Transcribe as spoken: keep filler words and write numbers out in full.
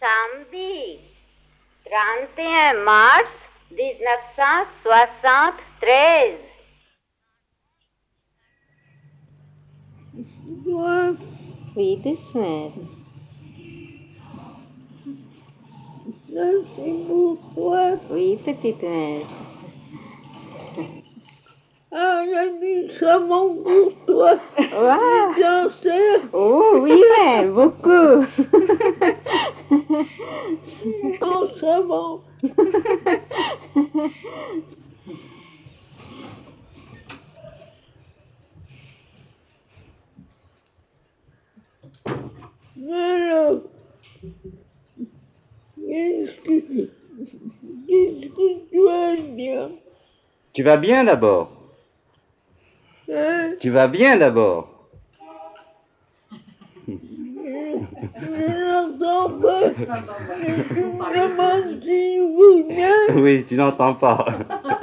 Samedi, trente et un mars mille neuf cent soixante-treize. Toi, Oui, deux semaines. ça c'est pour toi. Oui, petite mère. Ah, j'ai mis ça mon pour toi. Wow. Cancer. Oh oui, mais beaucoup. Oh, c'est bon. Alors, qu'est-ce que, qu'est-ce que tu vas dire? Tu vas bien d'abord. Hein? Tu vas bien d'abord. Je n'entends pas. Tu me demandes si je vais bien. Oui, tu n'entends pas.